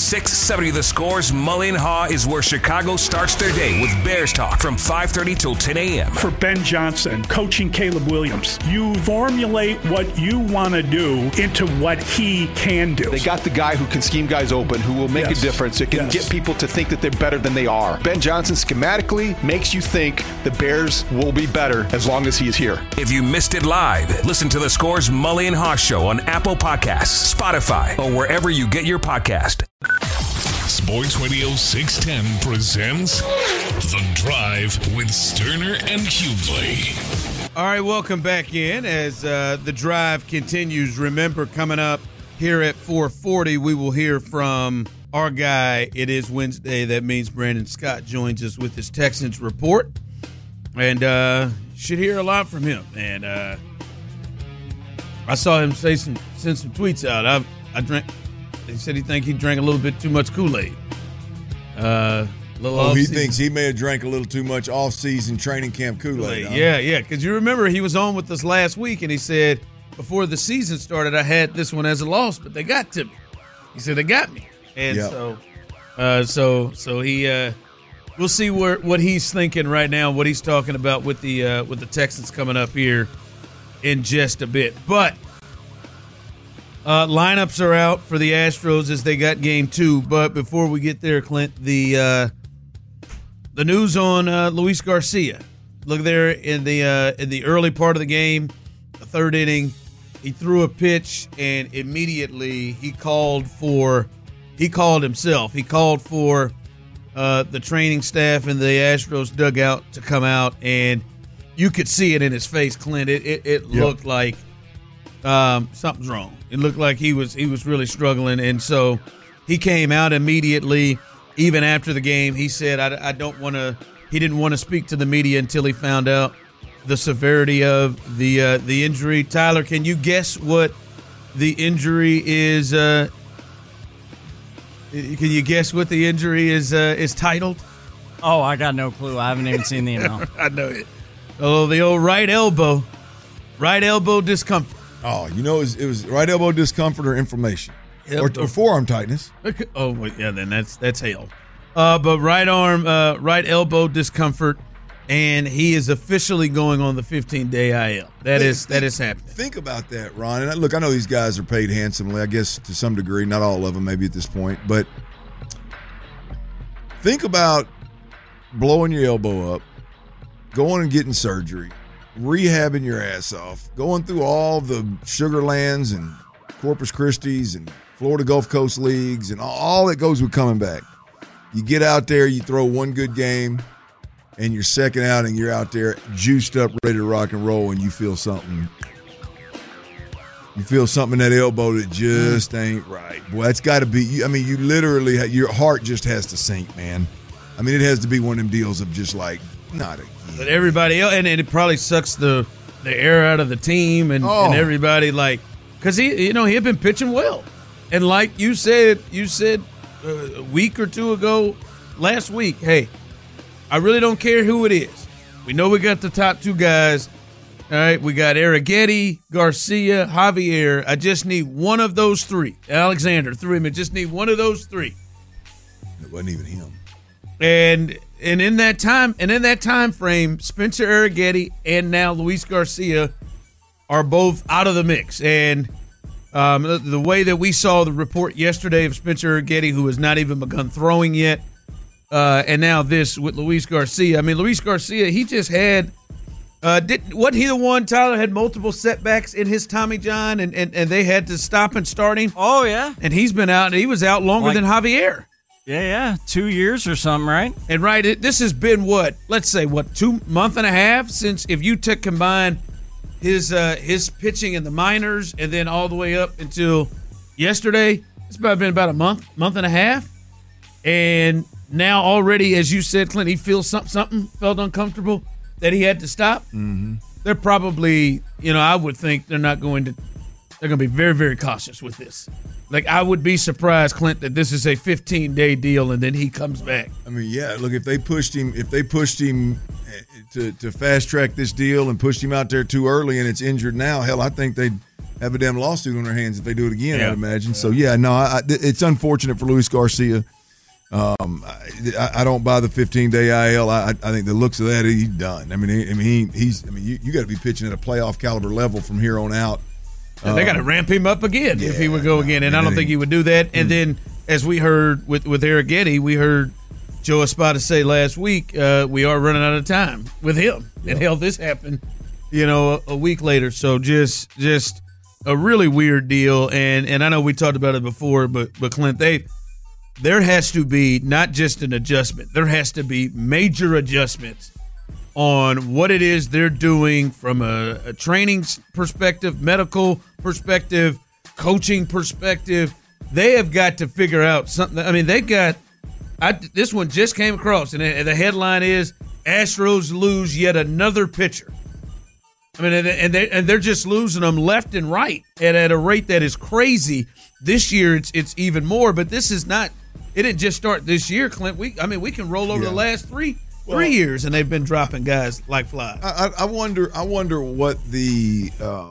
670 The Score's Mully and Haw is where Chicago starts their day with Bears talk from 5:30 till 10 a.m. For Ben Johnson, coaching Caleb Williams, you formulate what you want to do into what he can do. They got the guy who can scheme guys open, who will make a difference. It can get people to think that they're better than they are. Ben Johnson schematically makes you think the Bears will be better as long as he is here. If you missed it live, listen to The Score's Mully and Haw Show on Apple Podcasts, Spotify, or wherever you get your podcast. Sports Radio 610 presents The Drive with Sterner and Hughley. All right, welcome back in as The Drive continues. Remember, coming up here at 4:40, we will hear from our guy. It is Wednesday. That means Brandon Scott joins us with his Texans report. And should hear a lot from him. And I saw him send some tweets out. I drank. He said he drank a little bit too much Kool-Aid. He thinks he may have drank a little too much off-season training camp Kool-Aid. Huh? Yeah. Because you remember he was on with us last week, and he said before the season started, I had this one as a loss, but they got to me. He said they got me, and so he. We'll see what he's thinking right now, what he's talking about with the Texans coming up here in just a bit, but. Lineups are out for the Astros as they got game 2. But before we get there, Clint, the news on Luis Garcia. Look there in the early part of the game, the third inning, he threw a pitch and immediately he called himself. He called for the training staff and the Astros dugout to come out, and you could see it in his face, Clint. It looked like something's wrong. It looked like he was really struggling, and so he came out immediately. Even after the game, he said, "I don't want to." He didn't want to speak to the media until he found out the severity of the injury. Tyler, can you guess what the injury is? Can you guess what the injury is titled? Oh, I got no clue. I haven't even seen the email. I know it. Oh, the old right elbow discomfort. Oh, it was right elbow discomfort or inflammation, or forearm tightness. Okay. Oh, yeah, then that's hell. But right elbow discomfort, and he is officially going on the 15-day IL. That is happening. Think about that, Ron. And look, I know these guys are paid handsomely, I guess to some degree, not all of them maybe at this point, but think about blowing your elbow up, going and getting surgery, rehabbing your ass off, going through all the Sugar Lands and Corpus Christi's and Florida Gulf Coast leagues and all that goes with coming back. You get out there, you throw one good game, and your second outing, you're out there juiced up, ready to rock and roll, and you feel something. You feel something in that elbow that just ain't right. Boy, that's got to be – I mean, you literally – your heart just has to sink, man. I mean, it has to be one of them deals of just like, not again. But everybody else, and it probably sucks the air out of the team and everybody, like, because he had been pitching well, and like you said a week or two ago, last week, hey, I really don't care who it is. We know we got the top two guys. All right, we got Arrighetti, Garcia, Javier. I just need one of those three. Alexander, three. I just need one of those three. It wasn't even him. And in that time frame, Spencer Arrighetti and now Luis Garcia are both out of the mix. And the way that we saw the report yesterday of Spencer Arrighetti, who has not even begun throwing yet, and now this with Luis Garcia. I mean, Luis Garcia, he just had wasn't he the one, Tyler, had multiple setbacks in his Tommy John, and they had to stop and start him? Oh, yeah. And he was out longer than Javier. Yeah, 2 years or something, right? And this has been let's say 2 months and a half since, if you combine his pitching in the minors and then all the way up until yesterday, it's been about a month and a half. And now already, as you said, Clint, he feels something felt uncomfortable that he had to stop. Mm-hmm. They're probably, I would think they're going to be very, very cautious with this. Like, I would be surprised, Clint, that this is a 15-day deal and then he comes back. I mean, yeah, look, if they pushed him to fast track this deal and pushed him out there too early and it's injured now, hell, I think they'd have a damn lawsuit on their hands if they do it again, I'd imagine. So, it's unfortunate for Luis Garcia. I don't buy the 15-day IL. I think the looks of that, he's done. I mean, you got to be pitching at a playoff caliber level from here on out. They got to ramp him up again if he would go again, and I don't think he would do that. And then, as we heard with Arrighetti, we heard Joe Espada say last week, we are running out of time with him. And hell, this happened, a week later. So just a really weird deal. And I know we talked about it before, but Clint, there has to be not just an adjustment. There has to be major adjustments on what it is they're doing from a training perspective, medical perspective, coaching perspective. They have got to figure out something. I mean, this one just came across, and the headline is Astros lose yet another pitcher. I mean, and they're just losing them left and right at a rate that is crazy. This year it's even more, but this is not. It didn't just start this year, Clint. We can roll over the last three years, and they've been dropping guys like flies. I wonder what the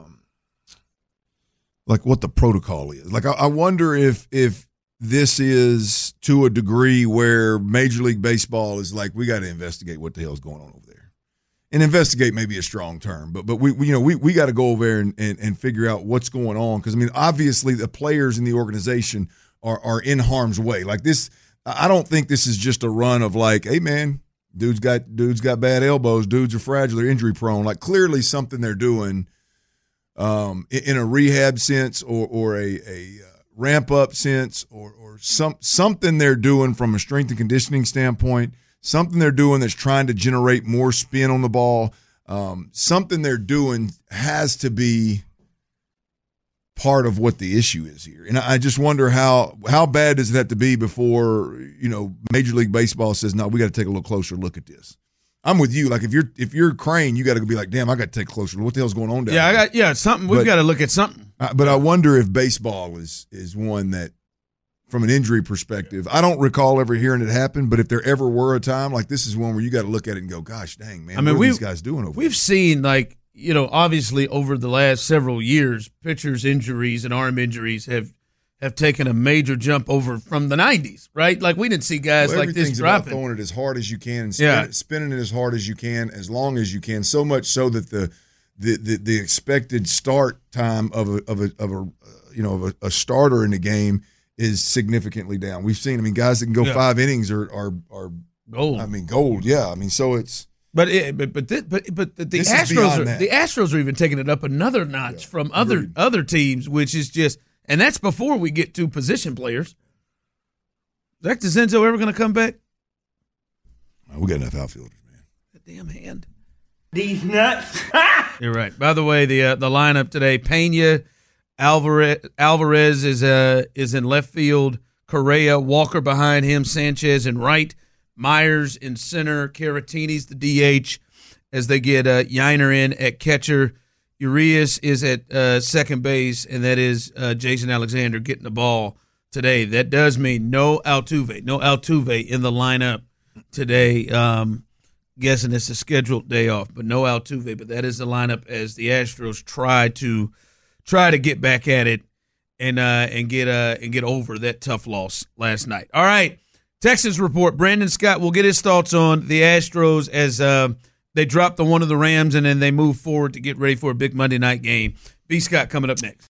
what the protocol is. Like I wonder if this is to a degree where Major League Baseball is like, we got to investigate what the hell is going on over there. And investigate may be a strong term, but we got to go over there and figure out what's going on, because obviously the players in the organization are in harm's way. Like this, I don't think this is just a run of like, hey man, dude's got bad elbows, dudes are fragile, they're injury prone. Like clearly something they're doing in a rehab sense or a ramp up sense or something they're doing from a strength and conditioning standpoint, something they're doing that's trying to generate more spin on the ball. Something they're doing has to be part of what the issue is here. And I just wonder how bad does it have to be before, Major League Baseball says, no, we got to take a little closer look at this. I'm with you. Like if you're Crane, you got to be like, damn, I got to take a closer look. What the hell's going on down there? Something. We've got to look at something. But I wonder if baseball is one that, from an injury perspective, I don't recall ever hearing it happen, but if there ever were a time, like this is one where you got to look at it and go, gosh dang, man, what are these guys doing over there? We've seen, obviously over the last several years, pitchers' injuries and arm injuries have taken a major jump over from the 90s, right? Like we didn't see guys like this dropping. About throwing it as hard as you can and spinning it as hard as you can, as long as you can, so much so that the expected start time of a starter in the game is significantly down. We've seen, guys that can go 5 innings are gold. Gold. Yeah. So it's. But the Astros are even taking it up another notch from other teams, which is just, and that's before we get to position players. Is Zach DeCenzo ever going to come back? We got enough outfielders, man. That damn hand. These nuts. You're right. By the way, the lineup today: Pena, Alvarez is in left field, Correa, Walker behind him, Sanchez in right, Myers in center, Caratini's the DH as they get Yiner in at catcher. Urias is at second base, and that is Jason Alexander getting the ball today. That does mean no Altuve in the lineup today. Guessing it's a scheduled day off, but no Altuve. But that is the lineup as the Astros try to get back at it and get over that tough loss last night. All right, Texans report. Brandon Scott will get his thoughts on the Astros as they drop one of the Rams and then they move forward to get ready for a big Monday night game. B. Scott coming up next.